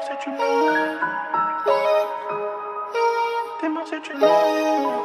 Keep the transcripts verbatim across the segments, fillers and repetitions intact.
si tu l'ouvres. Dis-moi si tu l'ouvres.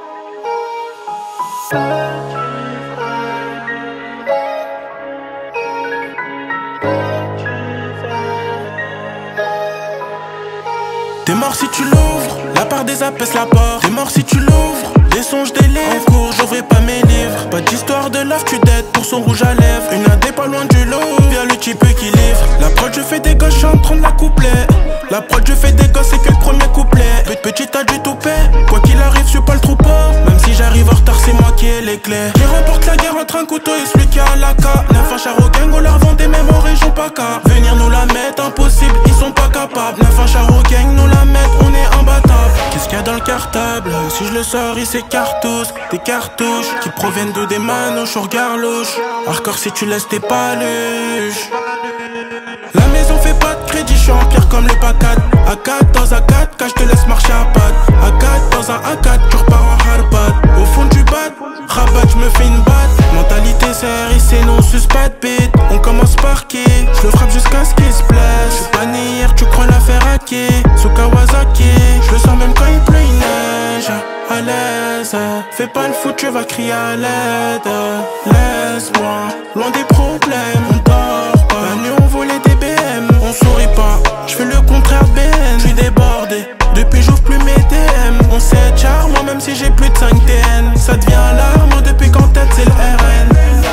T'es mort si tu l'ouvres, la part des apaise la porte. T'es mort si tu l'ouvres, les songes des livres. En cours, j'ouvrais pas mes livres. Pas d'histoire de love, tu dettes pour son rouge à lèvres. Une A D pas loin du lot, viens le type qui livre. La prod, je fais des gosses, je suis en train de la coupler. La prod, je fais des gosses, c'est que le premier couplet. Petit, t'as du toupet, quoi qu'il arrive, je suis pas le troupeau. Même si j'arrive en retard, c'est moi qui ai les clés. Qui remporte la guerre entre un couteau et celui qui a la K. Neuf un char au gang, on leur vend des mêmes en région P A C A. Venir nous la mettre, impossible, ils sont pas capables. Neuf un char au gang, nous la mettre, on est imbattable. Qu'est-ce qu'il y a dans le cartable? Si je le sors, il s'écarte tous. Des cartouches qui proviennent de des manouches au regard louche. Hardcore si tu laisses tes paluches. La maison fait pas de crédit, je suis en pierre comme le P A quatre. A quatre dans un quatre K, je te laisse marcher à pattes. A quatre dans un A quatre, tu repars en hardbat. Au fond du bat, rabat, je me fais une batte. Mentalité C R I C, non sus pas de bite. On commence par qui? Je le frappe jusqu'à ce qu'il se blesse. Je suis pas né hier, tu crois la faire à qui? Sous Kawasaki, je le sens même quand il pleut, il neige. À l'aise, fais pas le fou, tu vas crier à l'aide. Laisse-moi, loin des problèmes, on dort pas. La nuit on volait des B M, on sourit pas. Je fais le contraire de B N, je suis débordé. Depuis j'ouvre plus mes D M. On sait charmant même si j'ai plus de cinq T N. Ça devient alarmant depuis qu'en tête c'est le R N.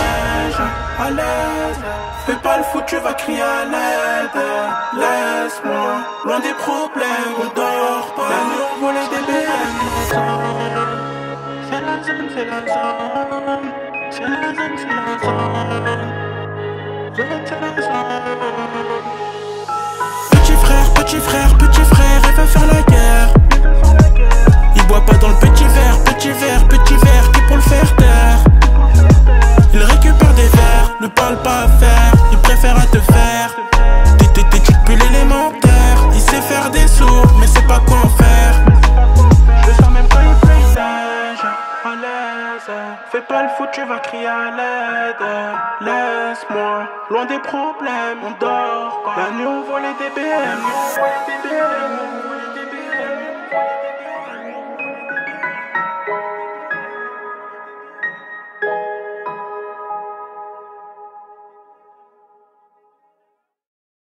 À l'aise, fais pas le fou, tu vas crier à l'aide. Laisse-moi, loin des problèmes, on dort pas. La nuit on volait des B M. C'est la zone, c'est la zone. C'est la zone, c'est la zone. Zone, c'est la zone. Petit frère, petit frère, petit frère, elle veut faire la guerre. Il boit pas dans le petit verre, petit verre, petit verre, qui pour le faire taire. Il récupère des verres, ne parle pas à faire, il préfère à te faire. T'es t'es tu plus l'élémentaire, il sait faire des sourds, mais c'est pas quoi en faire. Je le sens même quand il paysage, à l'aise. Fais pas le fou, tu vas crier à l'aide. Laisse-moi, loin des problèmes, on dort pas. La nuit on volait des B M.